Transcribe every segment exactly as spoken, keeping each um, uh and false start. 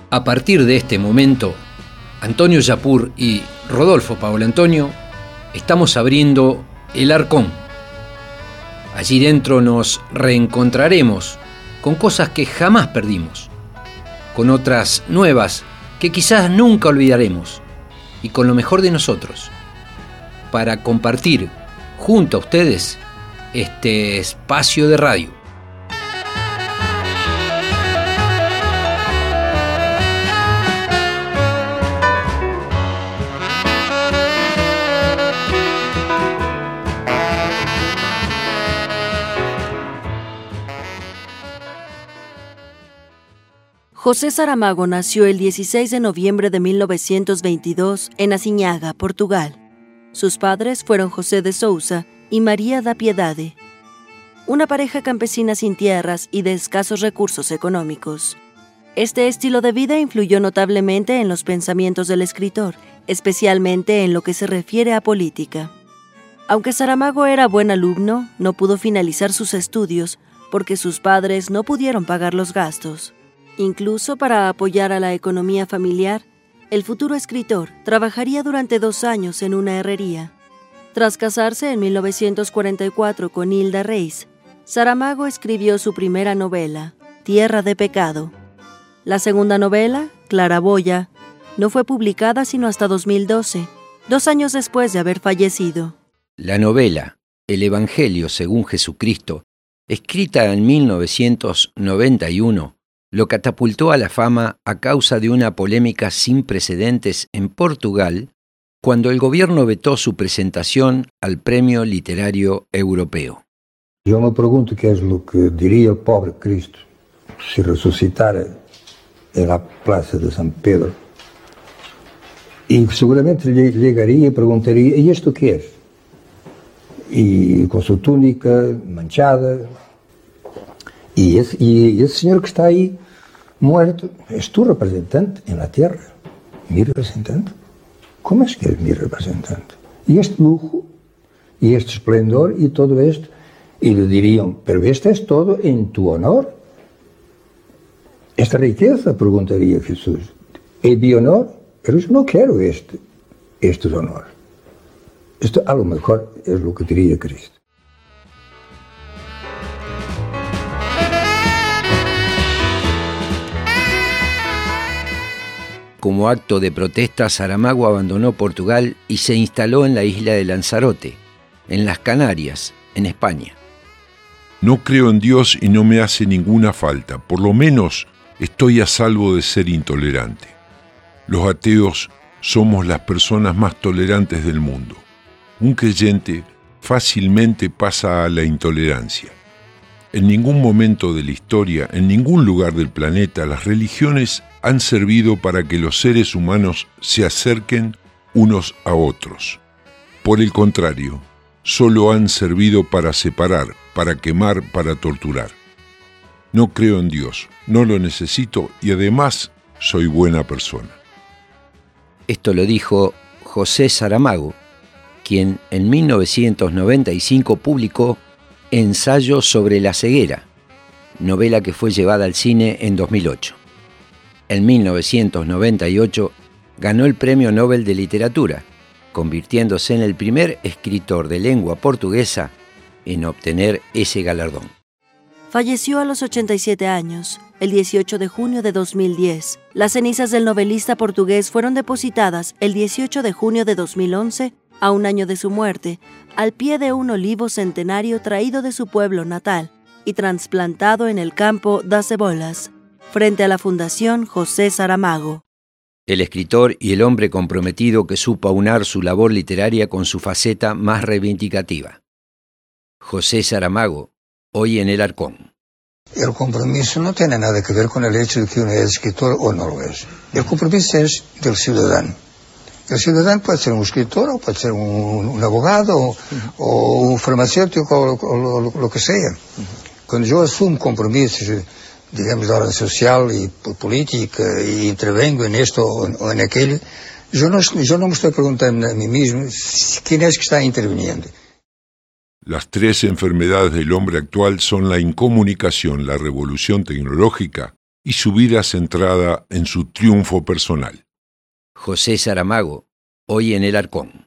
A partir de este momento, Antonio Yapur y Rodolfo Paolo Antonio estamos abriendo El Arcón. Allí dentro nos reencontraremos con cosas que jamás perdimos, con otras nuevas que quizás nunca olvidaremos y con lo mejor de nosotros, para compartir junto a ustedes este espacio de radio. José Saramago nació el dieciséis de noviembre de mil novecientos veintidós en Aciñaga, Portugal. Sus padres fueron José de Sousa y María da Piedade, una pareja campesina sin tierras y de escasos recursos económicos. Este estilo de vida influyó notablemente en los pensamientos del escritor, especialmente en lo que se refiere a política. Aunque Saramago era buen alumno, no pudo finalizar sus estudios porque sus padres no pudieron pagar los gastos. Incluso para apoyar a la economía familiar, el futuro escritor trabajaría durante dos años en una herrería. Tras casarse en mil novecientos cuarenta y cuatro con Hilda Reis, Saramago escribió su primera novela, Tierra de Pecado. La segunda novela, Claraboya, no fue publicada sino hasta dos mil doce, dos años después de haber fallecido. La novela El Evangelio según Jesucristo, escrita en mil novecientos noventa y uno, lo catapultó a la fama a causa de una polémica sin precedentes en Portugal cuando el gobierno vetó su presentación al Premio Literario Europeo. Yo me pregunto qué es lo que diría el pobre Cristo si resucitara en la plaza de San Pedro. Y seguramente llegaría y preguntaría, ¿y esto qué es? Y con su túnica manchada. Y ese, y ese señor que está ahí muerto es tu representante en la tierra, mi representante. ¿Cómo es que es mi representante? Y este lujo, y este esplendor, y todo esto. Y le dirían, pero esto es todo en tu honor. Esta riqueza, preguntaría Jesús, ¿es mi honor? Pero yo no quiero este, este honor. Esto a lo mejor es lo que diría Cristo. Como acto de protesta, Saramago abandonó Portugal y se instaló en la isla de Lanzarote, en las Canarias, en España. No creo en Dios y no me hace ninguna falta. Por lo menos estoy a salvo de ser intolerante. Los ateos somos las personas más tolerantes del mundo. Un creyente fácilmente pasa a la intolerancia. En ningún momento de la historia, en ningún lugar del planeta, las religiones han servido para que los seres humanos se acerquen unos a otros. Por el contrario, solo han servido para separar, para quemar, para torturar. No creo en Dios, no lo necesito y además soy buena persona. Esto lo dijo José Saramago, quien en mil novecientos noventa y cinco publicó Ensayo sobre la ceguera, novela que fue llevada al cine en dos mil ocho. En mil novecientos noventa y ocho ganó el Premio Nobel de Literatura, convirtiéndose en el primer escritor de lengua portuguesa en obtener ese galardón. Falleció a los ochenta y siete años, el dieciocho de junio de dos mil diez. Las cenizas del novelista portugués fueron depositadas el dieciocho de junio de dos mil once, a un año de su muerte, al pie de un olivo centenario traído de su pueblo natal y trasplantado en el campo das Cebolas, frente a la Fundación José Saramago. El escritor y el hombre comprometido que supo aunar su labor literaria con su faceta más reivindicativa. José Saramago, hoy en El Arcón. El compromiso no tiene nada que ver con el hecho de que uno es escritor o no lo es. El compromiso es del ciudadano. El ciudadano puede ser un escritor, o puede ser un, un abogado, o, uh-huh. o un farmacéutico, o, o lo, lo, lo que sea. Uh-huh. Cuando yo asumo compromisos, digamos, de orden social y política, y intervengo en esto o, o en aquello, yo no, yo no me estoy preguntando a mí mismo quién es que está interviniendo. Las tres enfermedades del hombre actual son la incomunicación, la revolución tecnológica y su vida centrada en su triunfo personal. José Saramago, hoy en el Arcón.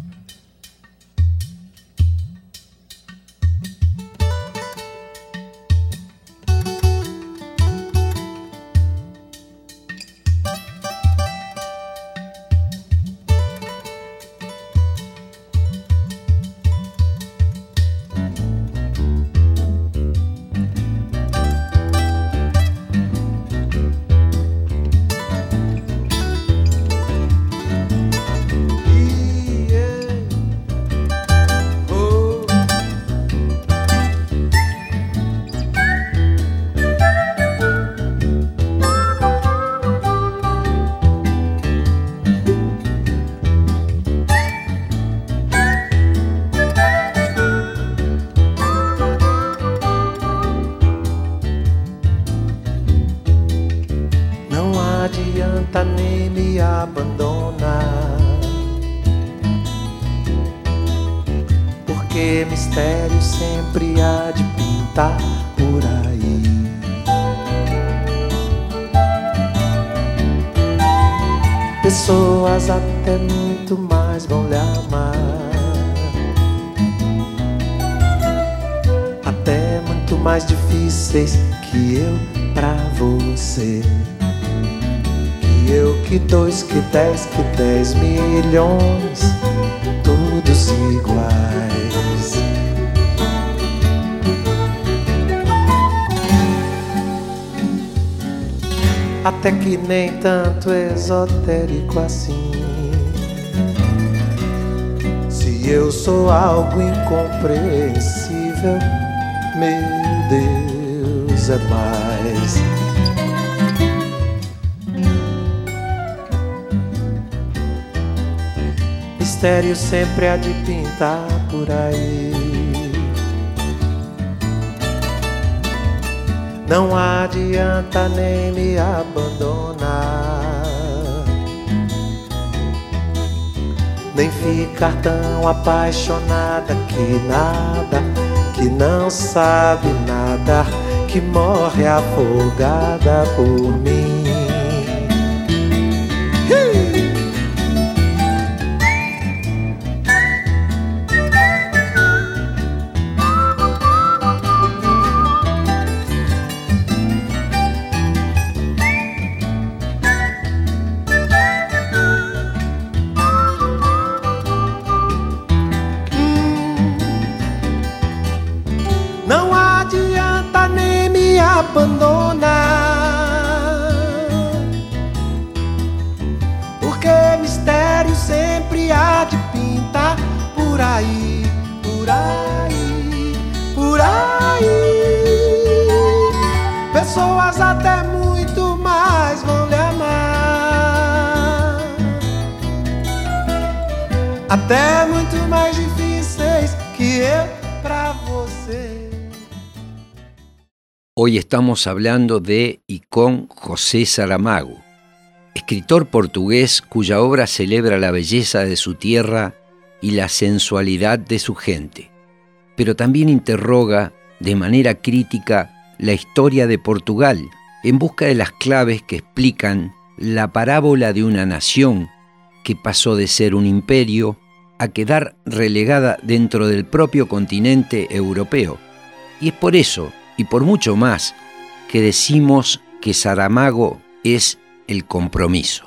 adianta nem me abandonar, porque mistério sempre há de pintar por aí. Pessoas até muito mais vão lhe amar, até muito mais difíceis que eu pra você. Que eu, que dois, que dez, que dez milhões, todos iguais. Até que nem tanto esotérico assim. Se eu sou algo incompreensível, meu Deus, é mais. Mistério sempre há de pintar por aí. Não adianta nem me abandonar, nem ficar tão apaixonada que nada, que não sabe nada, que morre afogada por mim. Não adianta nem me abandonar, porque mistério sempre há de pintar por aí, por aí, por aí. Pessoas até muito mais vão lhe amar, até muito mais difíceis que eu pra você. Hoy estamos hablando de y con José Saramago, escritor portugués cuya obra celebra la belleza de su tierra y la sensualidad de su gente, pero también interroga de manera crítica la historia de Portugal en busca de las claves que explican la parábola de una nación que pasó de ser un imperio a quedar relegada dentro del propio continente europeo. Y es por eso, y por mucho más, que decimos que Saramago es el compromiso.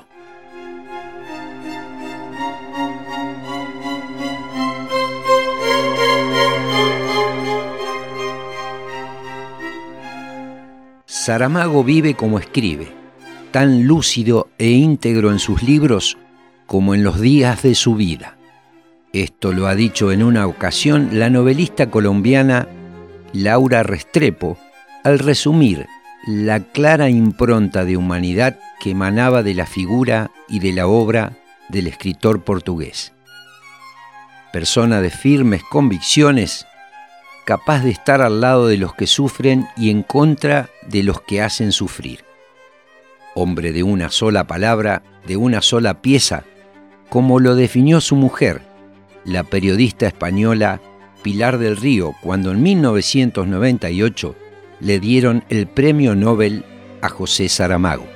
Saramago vive como escribe, tan lúcido e íntegro en sus libros como en los días de su vida. Esto lo ha dicho en una ocasión la novelista colombiana Laura Restrepo, al resumir la clara impronta de humanidad que emanaba de la figura y de la obra del escritor portugués. Persona de firmes convicciones, capaz de estar al lado de los que sufren y en contra de los que hacen sufrir. Hombre de una sola palabra, de una sola pieza, como lo definió su mujer, la periodista española Pilar del Río, cuando en mil novecientos noventa y ocho le dieron el Premio Nobel a José Saramago.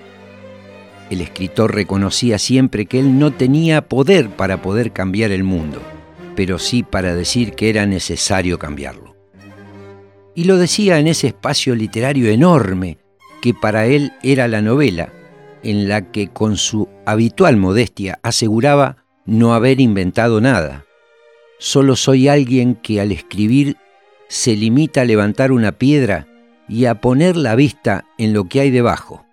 El escritor reconocía siempre que él no tenía poder para poder cambiar el mundo, pero sí para decir que era necesario cambiarlo. Y lo decía en ese espacio literario enorme que para él era la novela, en la que con su habitual modestia aseguraba no haber inventado nada. Solo soy alguien que al escribir se limita a levantar una piedra y a poner la vista en lo que hay debajo.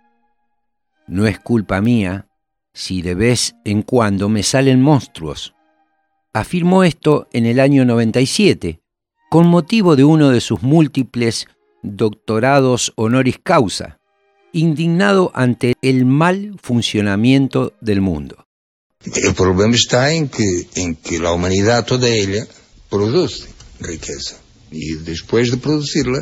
No es culpa mía si de vez en cuando me salen monstruos. Afirmó esto en el año noventa y siete, con motivo de uno de sus múltiples doctorados honoris causa, indignado ante el mal funcionamiento del mundo. El problema está en que, en que la humanidad toda ella produce riqueza y después de producirla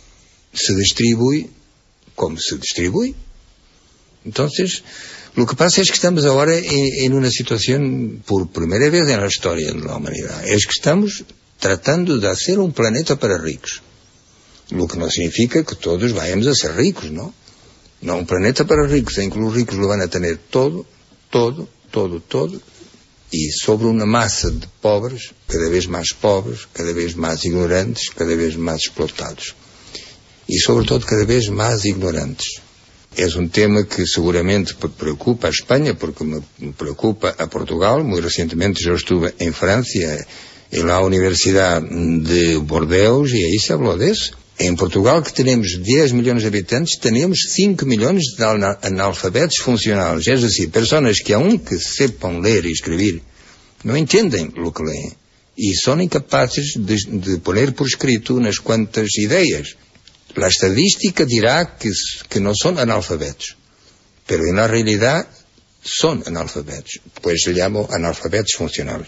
se distribuye como se distribuye. Entonces, lo que pasa es que estamos ahora en, en una situación, por primera vez en la historia de la humanidad, es que estamos tratando de hacer un planeta para ricos. Lo que no significa que todos vayamos a ser ricos, ¿no? No, un planeta para ricos, en que los ricos lo van a tener todo, todo, todo, todo, y sobre una masa de pobres, cada vez más pobres, cada vez más ignorantes, cada vez más explotados. Y sobre todo cada vez más ignorantes. Es un tema que seguramente preocupa a España, porque me preocupa a Portugal. Muy recientemente yo estuve en Francia, en la Universidad de Bordeaux, y ahí se habló de eso. En Portugal, que tenemos diez millones de habitantes, tenemos cinco millones de analfabetos funcionales, es decir, personas que aunque sepan ler y escribir, no entienden lo que leen, y son incapaces de, de poner por escrito unas cuantas ideas. La estadística dirá que, que no son analfabetos, pero en la realidad son analfabetos, pues se llaman analfabetos funcionales.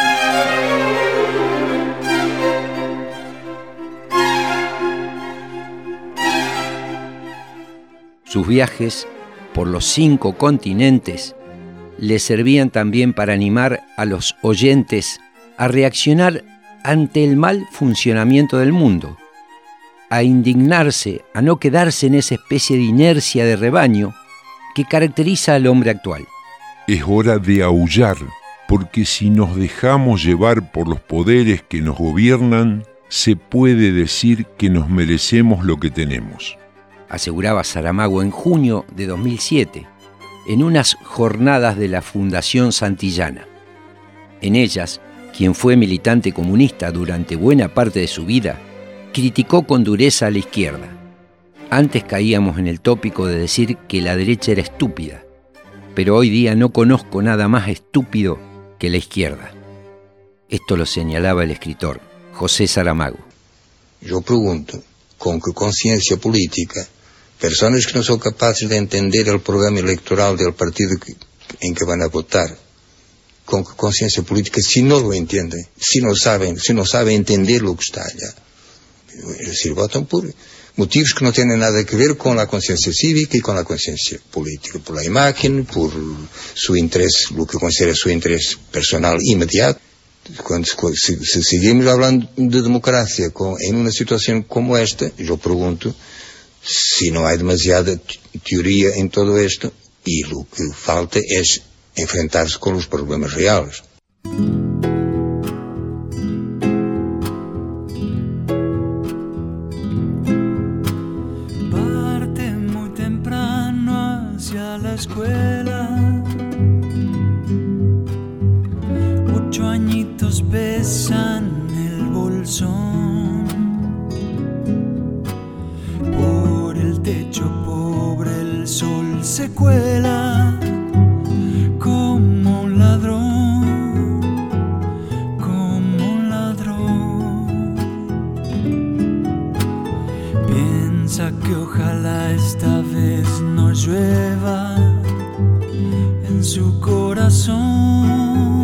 Sus viajes por los cinco continentes le servían también para animar a los oyentes a reaccionar ante el mal funcionamiento del mundo, a indignarse, a no quedarse en esa especie de inercia de rebaño que caracteriza al hombre actual. Es hora de aullar, porque si nos dejamos llevar por los poderes que nos gobiernan, se puede decir que nos merecemos lo que tenemos, aseguraba Saramago en junio de dos mil siete, en unas jornadas de la Fundación Santillana. En ellas, quien fue militante comunista durante buena parte de su vida, criticó con dureza a la izquierda. Antes caíamos en el tópico de decir que la derecha era estúpida, pero hoy día no conozco nada más estúpido que la izquierda. Esto lo señalaba el escritor José Saramago. Yo pregunto, ¿con qué conciencia política personas que no son capaces de entender el programa electoral del partido que, en que van a votar, con qué conciencia política, si no lo entienden, si no saben, si no saben entender lo que está allá? Es decir, votan por motivos que no tienen nada que ver con la conciencia cívica y con la conciencia política, por la imagen, por su interés, lo que considera su interés personal inmediato. Cuando, si, si seguimos hablando de democracia con, en una situación como esta, yo pregunto si no hay demasiada teoría en todo esto y lo que falta es enfrentarse con los problemas reales. Parte muy temprano hacia la escuela, ocho añitos besan el bolsón, por el techo pobre el sol se cuela como un ladrón, como un ladrón. Piensa que ojalá esta vez no llueva en su corazón.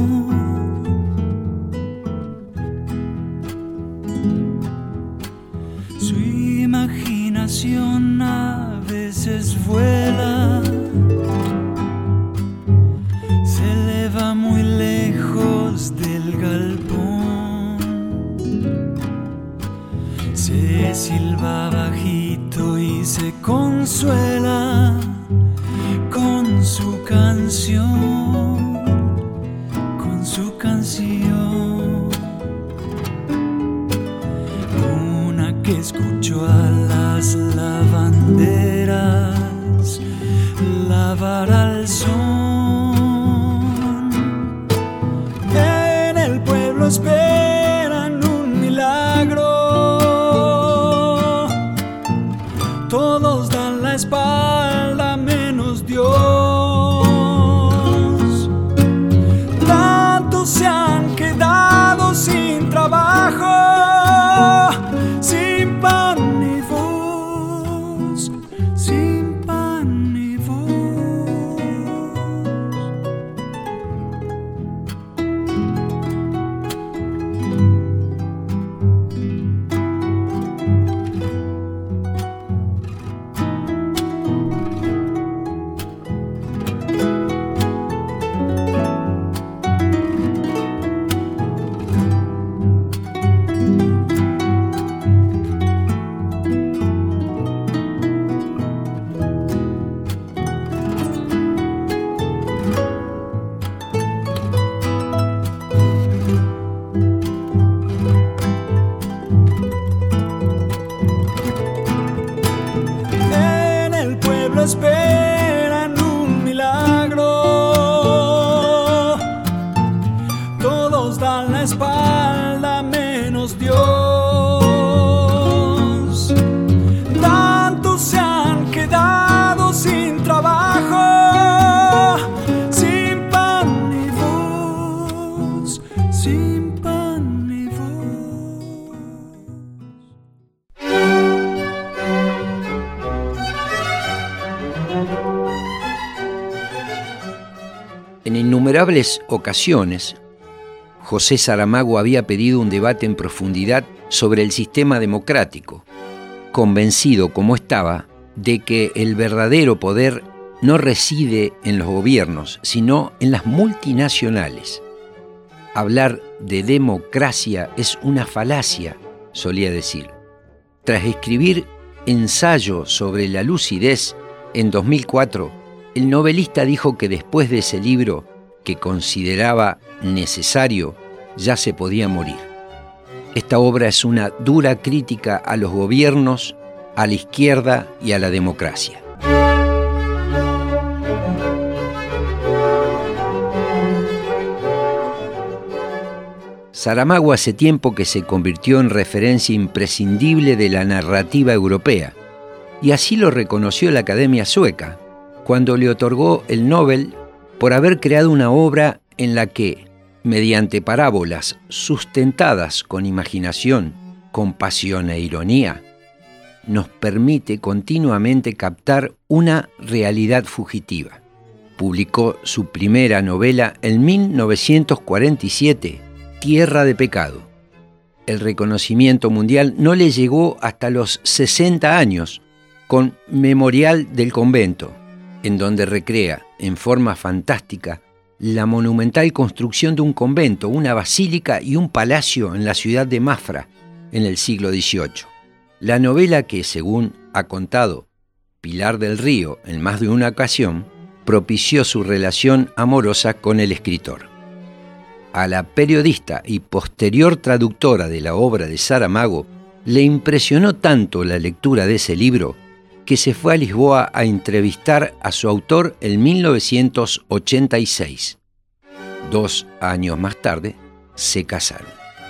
Su imaginación a veces vuela, se eleva muy lejos del galpón, se silba bajito y se consuela con su canción, con su canción. Una que escuchó a las lavanderas lavar al son. En el pueblo esperan un milagro. Todos dan la espalda menos Dios. Tantos se han quedado sin trabajo, sin pan ni voz, sin pan ni voz. Esperan un milagro. Todos dan la espalda menos Dios. Tantos se han quedado sin trabajo, sin pan ni voz, sin pan ni voz. En innumerables ocasiones, José Saramago había pedido un debate en profundidad sobre el sistema democrático, convencido como estaba de que el verdadero poder no reside en los gobiernos, sino en las multinacionales. Hablar de democracia es una falacia, solía decir. Tras escribir Ensayo sobre la lucidez en dos mil cuatro, el novelista dijo que después de ese libro, que consideraba necesario, ya se podía morir. Esta obra es una dura crítica a los gobiernos, a la izquierda y a la democracia. Saramago hace tiempo que se convirtió en referencia imprescindible de la narrativa europea, y así lo reconoció la Academia Sueca, cuando le otorgó el Nobel por haber creado una obra en la que, mediante parábolas sustentadas con imaginación, compasión e ironía, nos permite continuamente captar una realidad fugitiva. Publicó su primera novela en mil novecientos cuarenta y siete, Tierra de Pecado. El reconocimiento mundial no le llegó hasta los sesenta años, con Memorial del Convento, en donde recrea, en forma fantástica, la monumental construcción de un convento, una basílica y un palacio en la ciudad de Mafra, en el siglo dieciocho. La novela que, según ha contado Pilar del Río en más de una ocasión, propició su relación amorosa con el escritor. A la periodista y posterior traductora de la obra de Saramago le impresionó tanto la lectura de ese libro que se fue a Lisboa a entrevistar a su autor en mil novecientos ochenta y seis. Dos años más tarde, se casaron.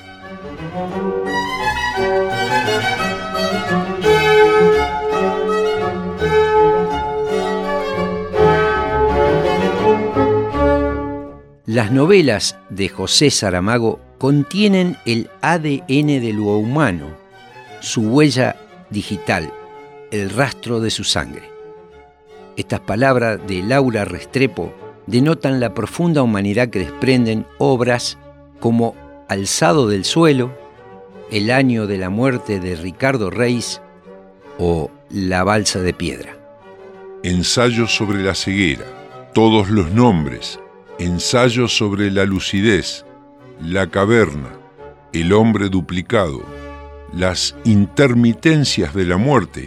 Las novelas de José Saramago contienen el A D N de lo humano, su huella digital, el rastro de su sangre. Estas palabras de Laura Restrepo denotan la profunda humanidad que desprenden obras como Alzado del suelo, El año de la muerte de Ricardo Reis o La balsa de piedra. Ensayo sobre la ceguera, todos los nombres, ensayo sobre la lucidez, la caverna, el hombre duplicado, las intermitencias de la muerte,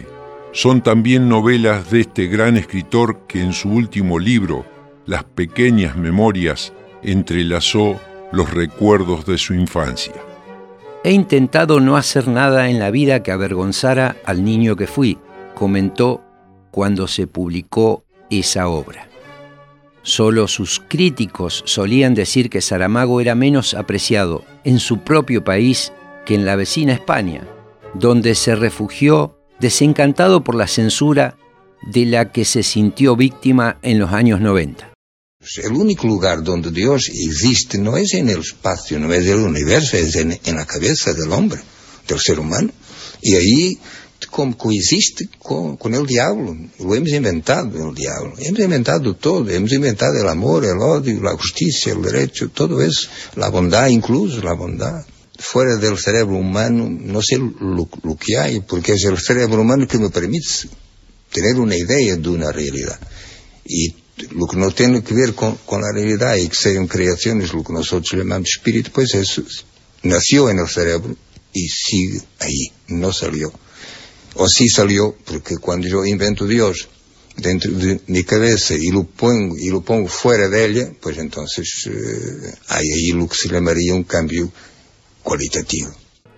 son también novelas de este gran escritor que en su último libro, Las pequeñas memorias, entrelazó los recuerdos de su infancia. He intentado no hacer nada en la vida que avergonzara al niño que fui, comentó cuando se publicó esa obra. Solo sus críticos solían decir que Saramago era menos apreciado en su propio país que en la vecina España, donde se refugió desencantado por la censura de la que se sintió víctima en los años noventa. El único lugar donde Dios existe no es en el espacio, no es en el universo, es en, en la cabeza del hombre, del ser humano. Y ahí como coexiste con, con el diablo. Lo hemos inventado, el diablo. Hemos inventado todo. Hemos inventado el amor, el odio, la justicia, el derecho, todo eso. La bondad, incluso la bondad. Fuera del cerebro humano, no sé lo, lo que hay, porque es el cerebro humano que me permite tener una idea de una realidad. Y lo que no tiene que ver con, con la realidad y que sean creaciones, lo que nosotros llamamos espíritu, pues eso nació en el cerebro y sigue ahí, no salió. O sí salió, porque cuando yo invento Dios dentro de mi cabeza y lo pongo, y lo pongo fuera de ella, pues entonces eh, hay ahí lo que se llamaría un cambio cualitativo.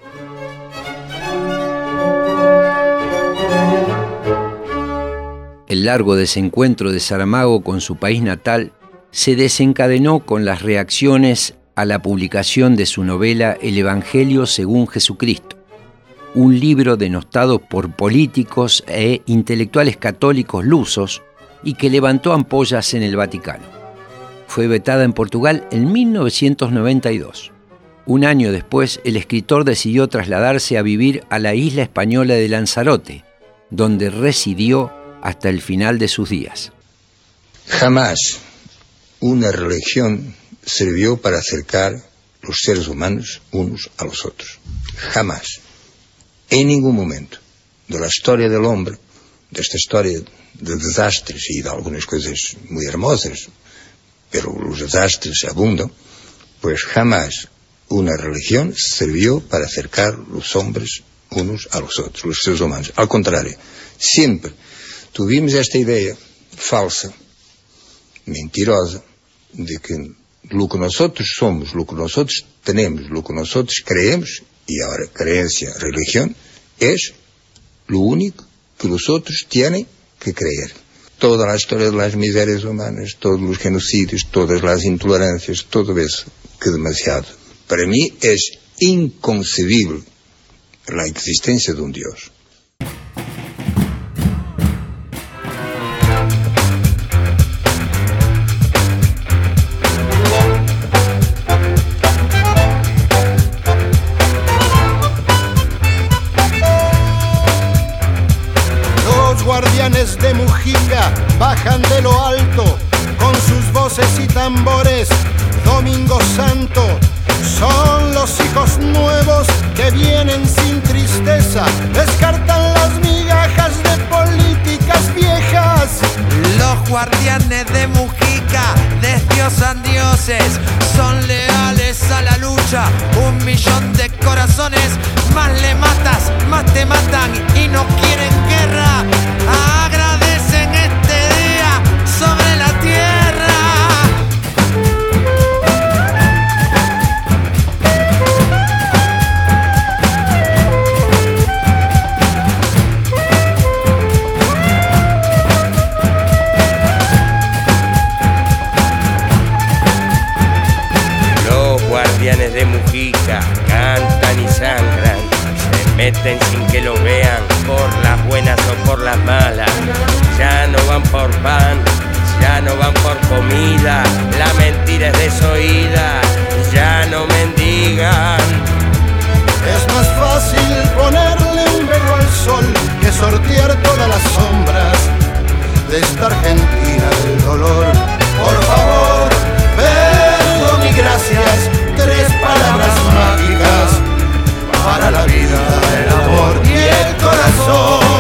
El largo desencuentro de Saramago con su país natal se desencadenó con las reacciones a la publicación de su novela El Evangelio según Jesucristo, un libro denostado por políticos e intelectuales católicos lusos y que levantó ampollas en el Vaticano. Fue vetada en Portugal en mil novecientos noventa y dos. Un año después, el escritor decidió trasladarse a vivir a la isla española de Lanzarote, donde residió hasta el final de sus días. Jamás una religión sirvió para acercar los seres humanos unos a los otros. Jamás. En ningún momento de la historia del hombre, de esta historia de desastres y de algunas cosas muy hermosas, pero los desastres abundan, pues jamás una religión sirvió para acercar los hombres unos a los otros, los seres humanos. Al contrario, siempre tuvimos esta idea falsa, mentirosa, de que lo que nosotros somos, lo que nosotros tenemos, lo que nosotros creemos, y ahora creencia, religión, es lo único que los otros tienen que creer. Toda la historia de las miserias humanas, todos los genocidios, todas las intolerancias, todo eso, que demasiado. Para mí es inconcebible la existencia de un Dios. Guardianes de Mujica bajan de lo alto con sus voces y tambores. Domingo Santo son los hijos nuevos que vienen sin tristeza, descartan las migajas de políticas viejas. Los guardianes de Mujica desdiosan dioses, son leales a la lucha. Un millón de corazones, más le matas, más te matan y no quieren guerra. Agradecen este día sobre la tierra. Los guardianes de Mujica cantan y sangran, se meten sin que lo vean, por las buenas o por las malas. Ya no van por pan, ya no van por comida, la mentira es desoída, ya no mendigan. Es más fácil ponerle un velo al sol que sortear todas las sombras de esta Argentina del dolor. Por favor, perdón y gracias, tres palabras mágicas para la vida, el amor y el corazón.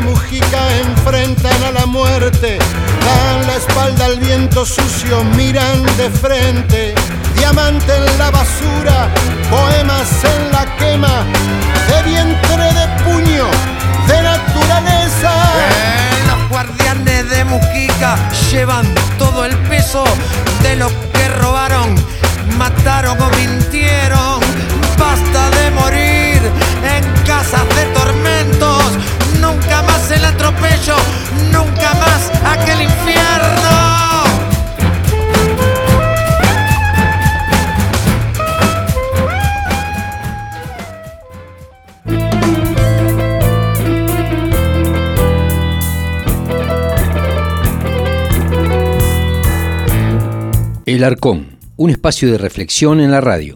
Mujica enfrentan a la muerte, dan la espalda al viento sucio, miran de frente. Diamante en la basura, poemas en la quema, de vientre, de puño, de naturaleza. Eh, los guardianes de Mujica llevan todo el peso de lo que robaron, mataron o mintieron. Basta de morir en casas de tormentos, nunca más el atropello, nunca más aquel infierno. El Arcón, un espacio de reflexión en la radio.